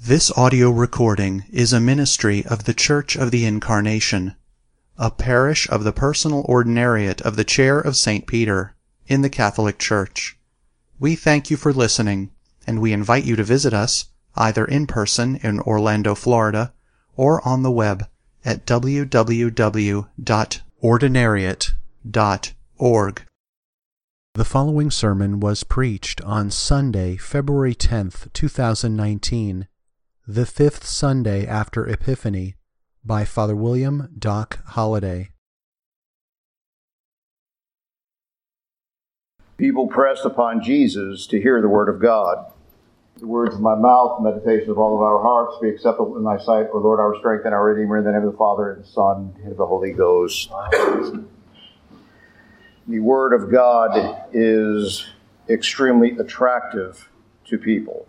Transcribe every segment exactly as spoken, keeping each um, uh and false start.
This audio recording is a ministry of the Church of the Incarnation, a parish of the Personal Ordinariate of the Chair of Saint Peter, in the Catholic Church. We thank you for listening, and we invite you to visit us, either in person in Orlando, Florida, or on the web at w w w dot ordinariate dot org. The following sermon was preached on Sunday, February tenth, two thousand nineteen, the fifth Sunday after Epiphany, by Father William Doc Holliday. People pressed upon Jesus to hear the word of God. The words of my mouth, the meditation of all of our hearts be acceptable in thy sight, O Lord, our strength and our Redeemer, in the name of the Father, and the Son, and of the Holy Ghost. The word of God is extremely attractive to people.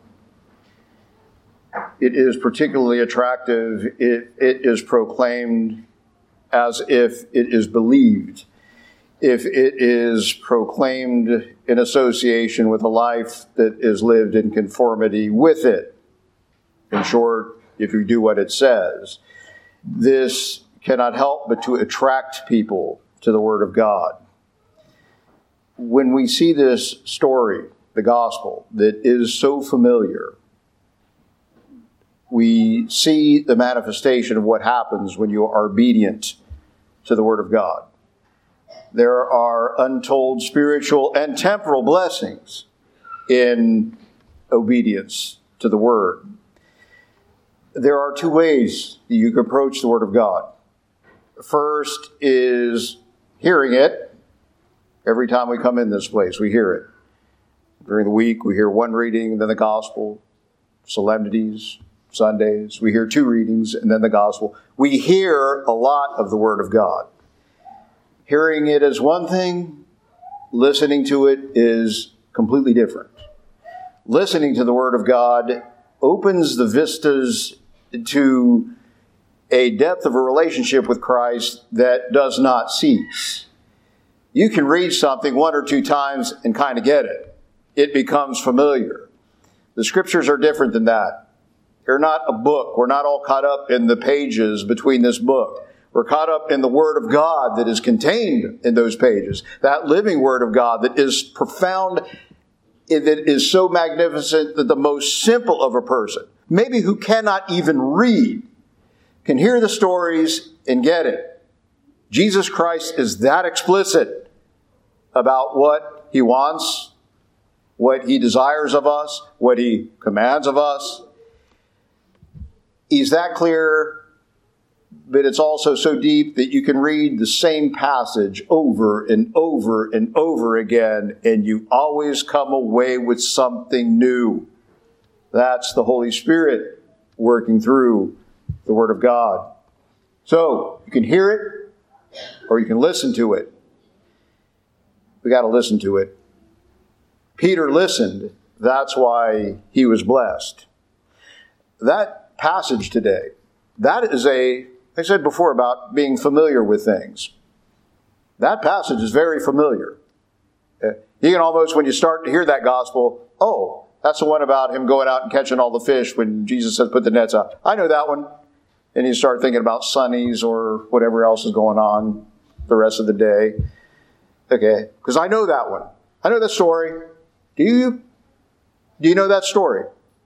It is particularly attractive if it is proclaimed as if it is believed, if it is proclaimed in association with a life that is lived in conformity with it. In short, if you do what it says. This cannot help but to attract people to the Word of God. When we see this story, the gospel, that is so familiar, we see the manifestation of what happens when you are obedient to the Word of God. There are untold spiritual and temporal blessings in obedience to the Word. There are two ways that you can approach the Word of God. First is hearing it. Every time we come in this place, we hear it. During the week, we hear one reading, then the gospel, solemnities, Sundays. We hear two readings, and then the gospel. We hear a lot of the Word of God. Hearing it is one thing. Listening to it is completely different. Listening to the Word of God opens the vistas to a depth of a relationship with Christ that does not cease. You can read something one or two times and kind of get it. It becomes familiar. The Scriptures are different than that. They're not a book. We're not all caught up in the pages between this book. We're caught up in the Word of God that is contained in those pages. That living Word of God that is profound, that is so magnificent that the most simple of a person, maybe who cannot even read, can hear the stories and get it. Jesus Christ is that explicit about what He wants, what He desires of us, what He commands of us. He's that clear, but it's also so deep that you can read the same passage over and over and over again, and you always come away with something new. That's the Holy Spirit working through the Word of God. So, you can hear it, or you can listen to it. We got to listen to it. Peter listened. That's why he was blessed. That passage today, that is a, I said before about being familiar with things. That passage is very familiar. You can almost, when you start to hear that gospel, oh, that's the one about him going out and catching all the fish when Jesus says put the nets out. I know that one. And you start thinking about sunnies or whatever else is going on the rest of the day. Okay, because I know that one. I know that story. Do you? Do you know that story?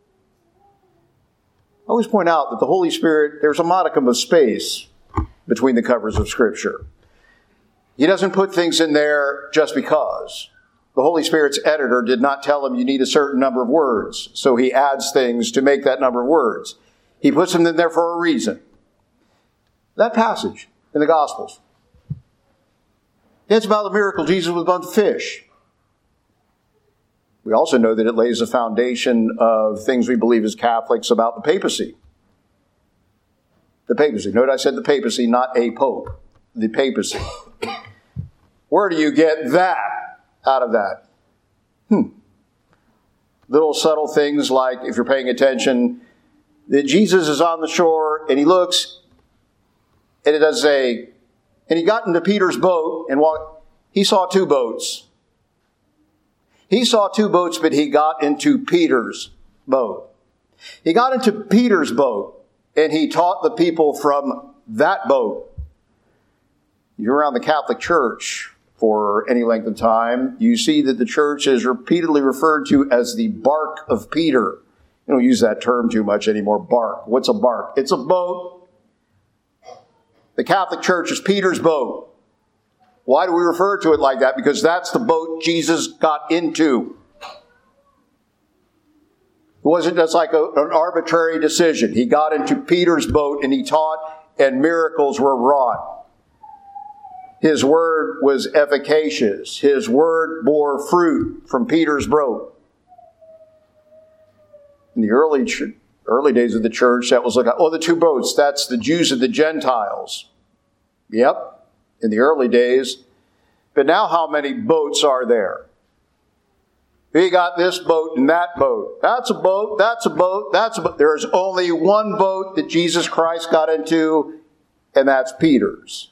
I always point out that the Holy Spirit, there's a modicum of space between the covers of Scripture. He doesn't put things in there just because. The Holy Spirit's editor did not tell him you need a certain number of words, so he adds things to make that number of words. He puts them in there for a reason. That passage in the Gospels, it's about the miracle Jesus was about to fish. We also know that it lays a foundation of things we believe as Catholics about the papacy. The papacy. Note I said the papacy, not a pope. The papacy. Where do you get that out of that? Hmm. Little subtle things like, if you're paying attention, that Jesus is on the shore and he looks, and it does say, and he got into Peter's boat and walked. He saw two boats. He saw two boats, but he got into Peter's boat. He got into Peter's boat, and he taught the people from that boat. You're around the Catholic Church for any length of time, you see that the church is repeatedly referred to as the bark of Peter. You don't use that term too much anymore, bark. What's a bark? It's a boat. The Catholic Church is Peter's boat. Why do we refer to it like that? Because that's the boat Jesus got into. It wasn't just like a, an arbitrary decision. He got into Peter's boat and he taught, and miracles were wrought. His word was efficacious. His word bore fruit from Peter's boat. In the early ch- early days of the church, that was like, oh, the two boats, that's the Jews and the Gentiles. Yep, in the early days. But now how many boats are there? We got this boat and that boat. That's a boat, that's a boat, that's a boat. There's only one boat that Jesus Christ got into, and that's Peter's.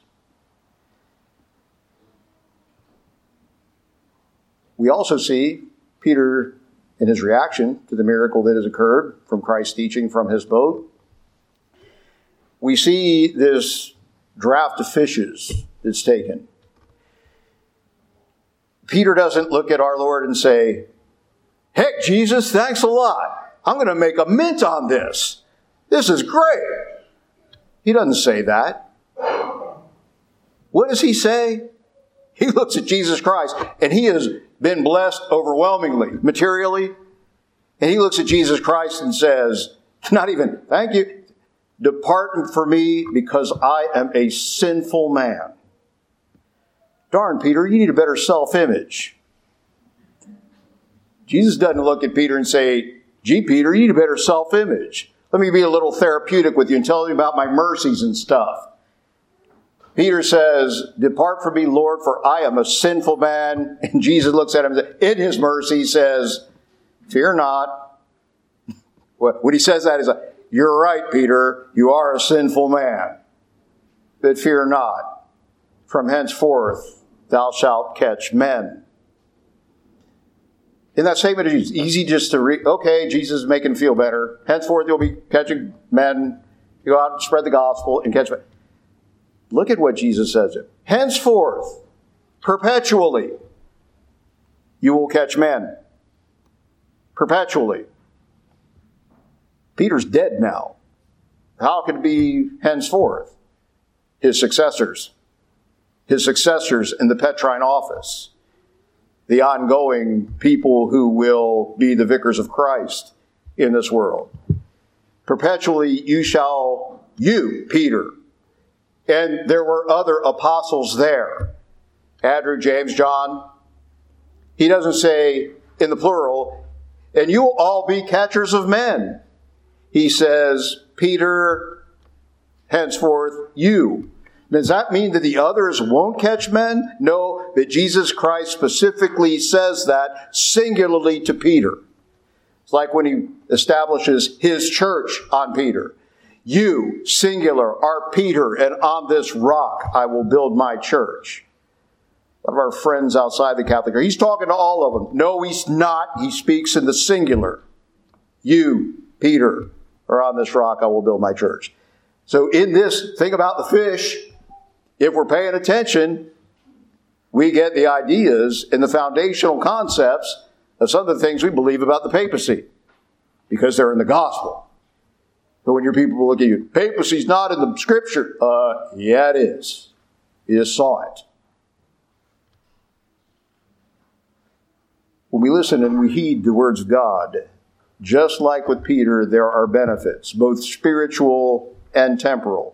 We also see Peter in his reaction to the miracle that has occurred from Christ's teaching from his boat. We see this draft of fishes that's taken. Peter doesn't look at our Lord and say, heck, Jesus, thanks a lot. I'm going to make a mint on this. This is great. He doesn't say that. What does he say? He looks at Jesus Christ, and he has been blessed overwhelmingly, materially. And he looks at Jesus Christ and says, not even, thank you, depart from me because I am a sinful man. Darn, Peter, you need a better self-image. Jesus doesn't look at Peter and say, gee, Peter, you need a better self-image. Let me be a little therapeutic with you and tell you about my mercies and stuff. Peter says, depart from me, Lord, for I am a sinful man. And Jesus looks at him and in his mercy says, fear not. When he says that, he's like, you're right, Peter, you are a sinful man. But fear not. From henceforth, thou shalt catch men. In that statement, it's easy just to read, okay, Jesus is making him feel better. Henceforth, you'll be catching men. You go out and spread the gospel and catch men. Look at what Jesus says. Henceforth, perpetually, you will catch men. Perpetually. Peter's dead now. How can it be henceforth? His successors. His successors in the Petrine office. The ongoing people who will be the vicars of Christ in this world. Perpetually you shall, you, Peter. And there were other apostles there. Andrew, James, John. He doesn't say in the plural, and you will all be catchers of men. He says, Peter, henceforth you. Does that mean that the others won't catch men? No, but Jesus Christ specifically says that singularly to Peter. It's like when he establishes his church on Peter. You, singular, are Peter, and on this rock I will build my church. One of our friends outside the Catholic Church, he's talking to all of them. No, he's not. He speaks in the singular. You, Peter, are on this rock I will build my church. So in this thing about the fish, if we're paying attention, we get the ideas and the foundational concepts of some of the things we believe about the papacy, because they're in the gospel. So when your people look at you, papacy's not in the scripture. Uh, yeah, it is. You just saw it. When we listen and we heed the words of God, just like with Peter, there are benefits, both spiritual and temporal.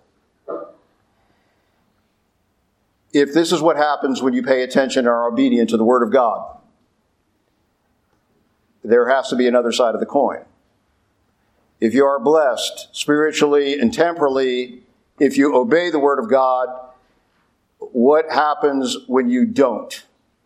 If this is what happens when you pay attention and are obedient to the Word of God, there has to be another side of the coin. If you are blessed spiritually and temporally, if you obey the Word of God, what happens when you don't?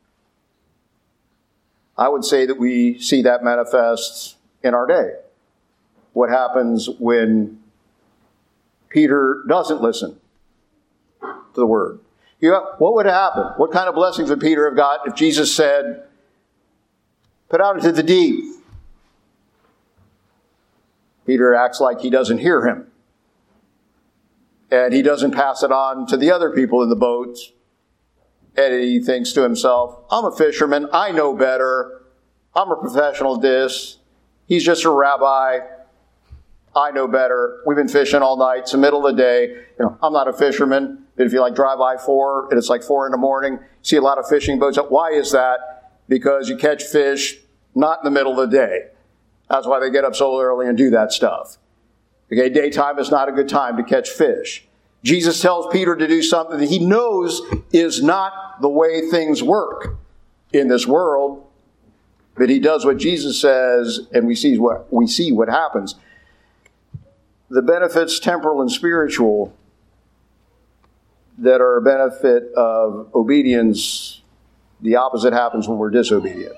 I would say that we see that manifest in our day. What happens when Peter doesn't listen to the Word? You know, what would happen? What kind of blessings would Peter have got if Jesus said, put out into the deep? Peter acts like he doesn't hear him. And he doesn't pass it on to the other people in the boat. And he thinks to himself, I'm a fisherman. I know better. I'm a professional at this. He's just a rabbi. I know better. We've been fishing all night. It's the middle of the day. You know, I'm not a fisherman. But if you like drive I four and it's like four in the morning, you see a lot of fishing boats. Why is that? Because you catch fish not in the middle of the day. That's why they get up so early and do that stuff. Okay, daytime is not a good time to catch fish. Jesus tells Peter to do something that he knows is not the way things work in this world, but he does what Jesus says, and we see what we see what happens. The benefits, temporal and spiritual, that are a benefit of obedience, the opposite happens when we're disobedient.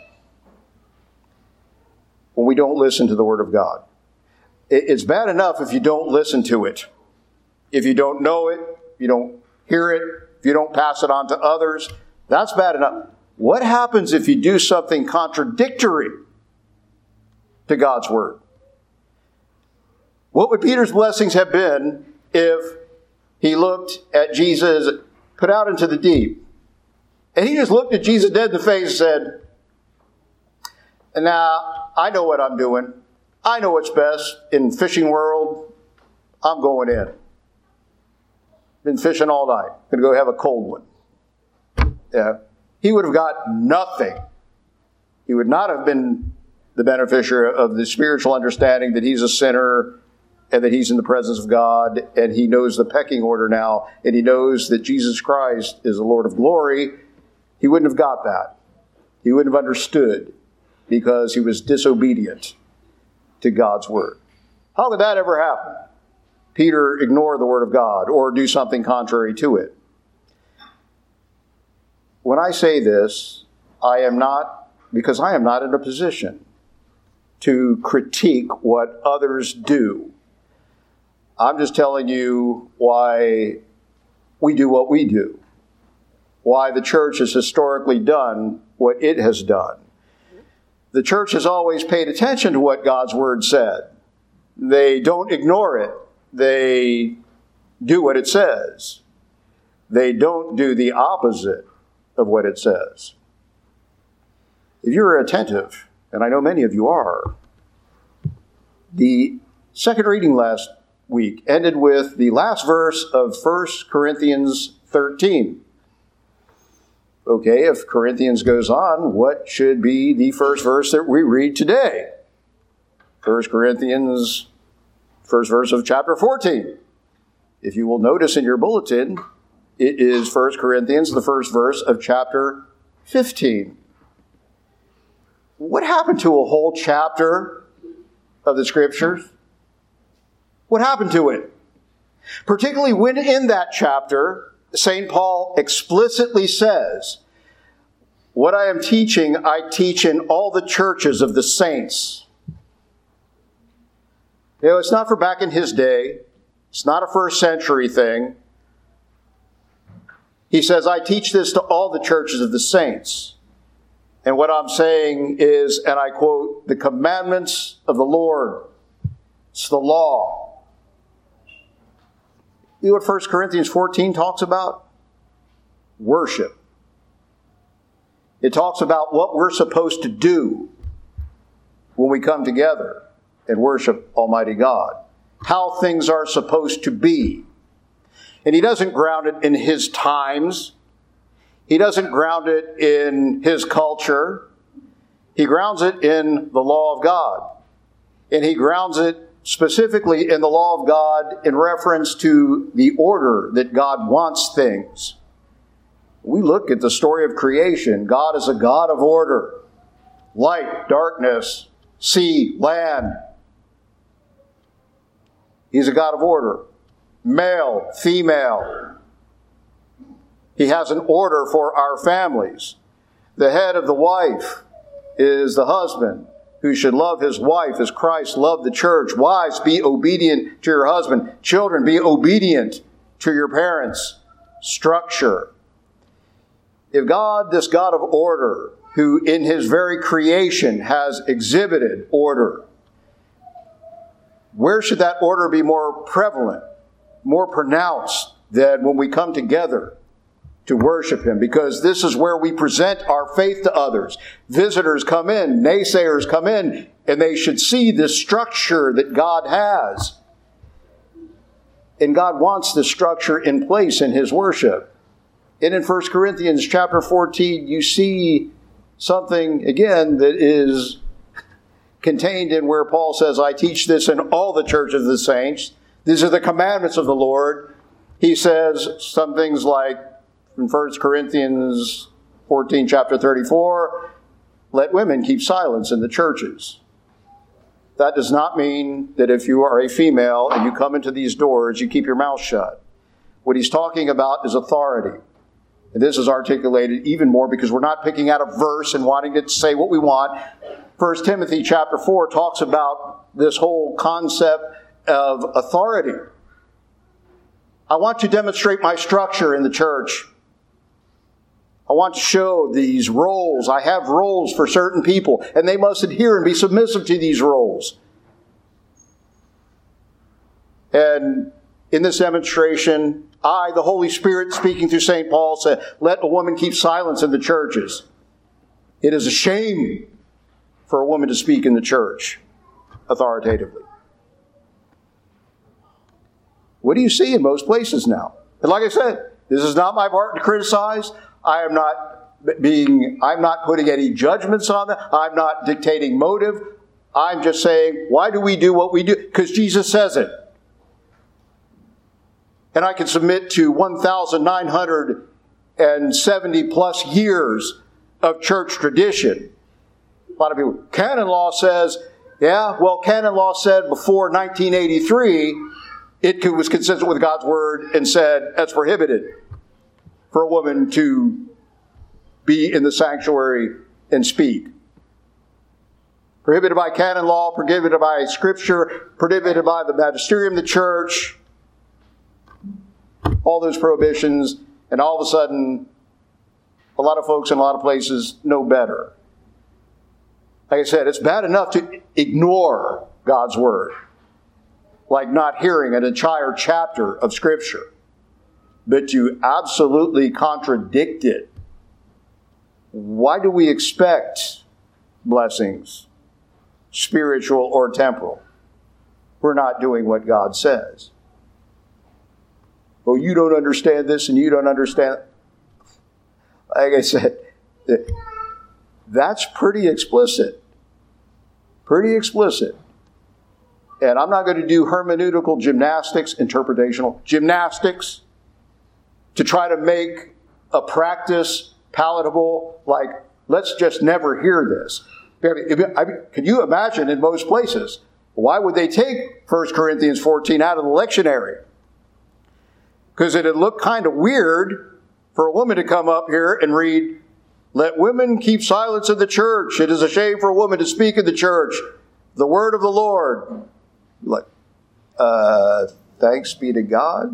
When we don't listen to the Word of God. It's bad enough if you don't listen to it. If you don't know it, if you don't hear it, if you don't pass it on to others, that's bad enough. What happens if you do something contradictory to God's Word? What would Peter's blessings have been if he looked at Jesus put out into the deep, and he just looked at Jesus dead in the face and said, now, I know what I'm doing. I know what's best in fishing world. I'm going in. Been fishing all night. Going to go have a cold one. Yeah. He would have got nothing. He would not have been the beneficiary of the spiritual understanding that he's a sinner and that he's in the presence of God, and he knows the pecking order now, and he knows that Jesus Christ is the Lord of glory. He wouldn't have got that. He wouldn't have understood because he was disobedient to God's Word. How could that ever happen? Peter ignore the Word of God or do something contrary to it. When I say this, I am not, because I am not in a position to critique what others do. I'm just telling you why we do what we do. Why the church has historically done what it has done. The church has always paid attention to what God's Word said. They don't ignore it. They do what it says. They don't do the opposite of what it says. If you're attentive, and I know many of you are, the second reading last week ended with the last verse of First Corinthians thirteen. Okay, if Corinthians goes on, what should be the first verse that we read today? First Corinthians, first verse of chapter fourteen. If you will notice in your bulletin, it is First Corinthians, the first verse of chapter fifteen. What happened to a whole chapter of the Scriptures? What happened to it? Particularly when in that chapter, Saint Paul explicitly says, what I am teaching, I teach in all the churches of the saints. You know, it's not for back in his day. It's not a first century thing. He says, I teach this to all the churches of the saints. And what I'm saying is, and I quote, the commandments of the Lord. It's the law. You know what First Corinthians fourteen talks about? Worship. It talks about what we're supposed to do when we come together and worship Almighty God. How things are supposed to be. And he doesn't ground it in his times. He doesn't ground it in his culture. He grounds it in the law of God. And he grounds it specifically in the law of God in reference to the order that God wants things. We look at the story of creation. God is a God of order. Light, darkness, sea, land. He's a God of order. Male, female. He has an order for our families. The head of the wife is the husband, who should love his wife as Christ loved the church. Wives, be obedient to your husband. Children, be obedient to your parents. Structure. If God, this God of order, who in his very creation has exhibited order, Where should that order be more prevalent, more pronounced than when we come together to worship Him? Because this is where we present our faith to others. Visitors come in, naysayers come in, and they should see this structure that God has. And God wants this structure in place in His worship. And in First Corinthians chapter fourteen, you see something, again, that is contained in where Paul says, I teach this in all the churches of the saints. These are the commandments of the Lord. He says some things like, in First Corinthians fourteen, chapter thirty-four, let women keep silence in the churches. That does not mean that if you are a female and you come into these doors, you keep your mouth shut. What he's talking about is authority. And this is articulated even more because we're not picking out a verse and wanting to say what we want. First Timothy chapter four talks about this whole concept of authority. I want to demonstrate my structure in the church. I want to show these roles. I have roles for certain people, and they must adhere and be submissive to these roles. And in this demonstration, I, the Holy Spirit, speaking through Saint Paul, said, let a woman keep silence in the churches. It is a shame for a woman to speak in the church authoritatively. What do you see in most places now? And like I said, this is not my part to criticize. I am not being, I'm not putting any judgments on that. I'm not dictating motive. I'm just saying, why do we do what we do? Because Jesus says it. And I can submit to one thousand nine hundred seventy plus years of church tradition. A lot of people, canon law says, yeah, well, canon law said before nineteen eighty-three, it was consistent with God's word and said that's prohibited for a woman to be in the sanctuary and speak. Prohibited by canon law, prohibited by Scripture, prohibited by the magisterium of the church. All those prohibitions, and all of a sudden, a lot of folks in a lot of places know better. Like I said, it's bad enough to ignore God's word, like not hearing an entire chapter of Scripture. But to absolutely contradict it. Why do we expect blessings, spiritual or temporal? We're not doing what God says. Well, you don't understand this and you don't understand. Like I said, that's pretty explicit. Pretty explicit. And I'm not going to do hermeneutical gymnastics, interpretational gymnastics, to try to make a practice palatable, like, let's just never hear this. I mean, I mean, can you imagine in most places, why would they take First Corinthians fourteen out of the lectionary? Because it'd look kind of weird for a woman to come up here and read, let women keep silence in the church. It is a shame for a woman to speak in the church. The word of the Lord. Like, uh, thanks be to God.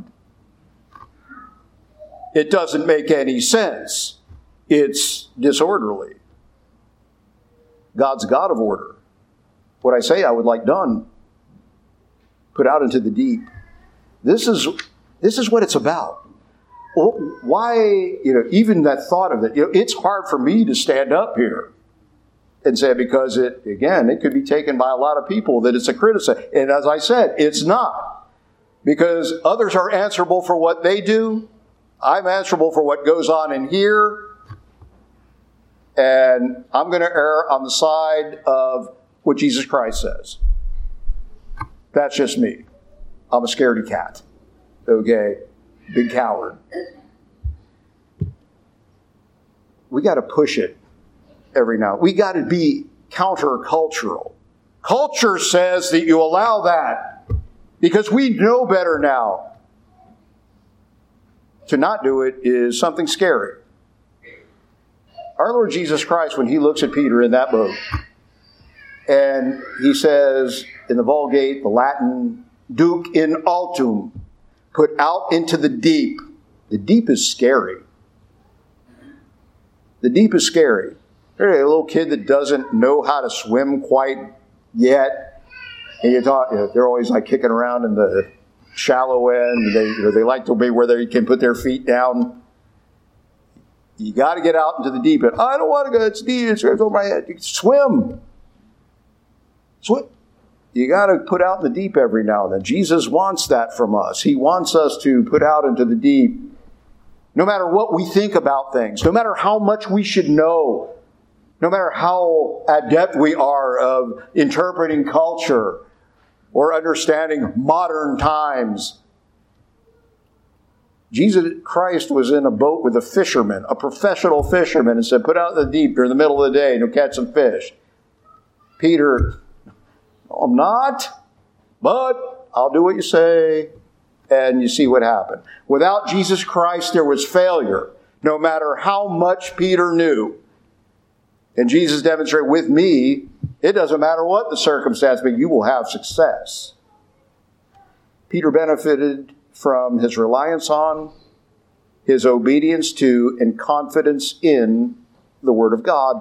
It doesn't make any sense. It's disorderly. God's God of order. What I say I would like done, put out into the deep. This is this is what it's about. Well, why, you know, even that thought of it, you know, it's hard for me to stand up here and say, because it, again, it could be taken by a lot of people that it's a criticism. And as I said, it's not. Because others are answerable for what they do. I'm answerable for what goes on in here. And I'm going to err on the side of what Jesus Christ says. That's just me. I'm a scaredy cat. Okay? Big coward. We got to push it every now. We got to be countercultural. Culture says that you allow that because we know better now. To not do it is something scary. Our Lord Jesus Christ, when He looks at Peter in that boat, and He says in the Vulgate, the Latin, duc in altum, put out into the deep. The deep is scary. The deep is scary. There's a little kid that doesn't know how to swim quite yet. And you thought, you know, they're always like kicking around in the shallow end. They, you know, they like to be where they can put their feet down. You got to get out into the deep end. I don't want to go. It's deep. It's over my head. You can swim. Swim. You got to put out in the deep every now and then. Jesus wants that from us. He wants us to put out into the deep. No matter what we think about things, no matter how much we should know, no matter how adept we are of interpreting culture or understanding modern times. Jesus Christ was in a boat with a fisherman, a professional fisherman, and said, put out in the deep during the middle of the day and you'll catch some fish. Peter, no, I'm not, but I'll do what you say. And you see what happened. Without Jesus Christ, there was failure, no matter how much Peter knew. And Jesus demonstrated, with me, it doesn't matter what the circumstance, but you will have success. Peter benefited from his reliance on, his obedience to, and confidence in the Word of God.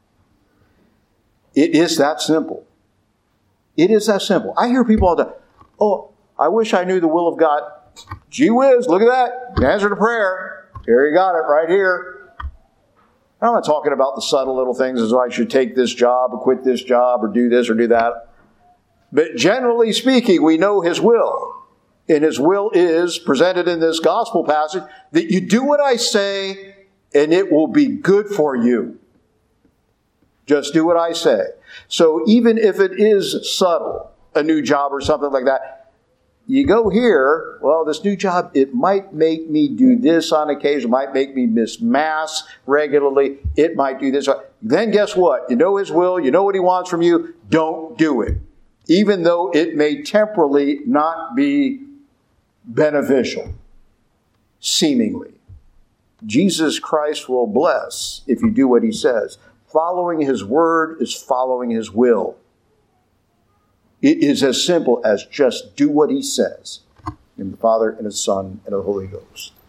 It is that simple. It is that simple. I hear people all the time, oh, I wish I knew the will of God. Gee whiz, look at that. The answer to prayer. Here you got it right here. I'm not talking about the subtle little things as I should take this job or quit this job or do this or do that. But generally speaking, we know His will. And His will is presented in this gospel passage that you do what I say and it will be good for you. Just do what I say. So even if it is subtle, a new job or something like that, you go here, well, this new job, it might make me do this on occasion, might make me miss Mass regularly, it might do this. Then guess what? You know His will, you know what He wants from you, don't do it. Even though it may temporally not be beneficial, seemingly. Jesus Christ will bless if you do what He says. Following His word is following His will. It is as simple as just do what He says. In the Father, and His Son, and the Holy Ghost.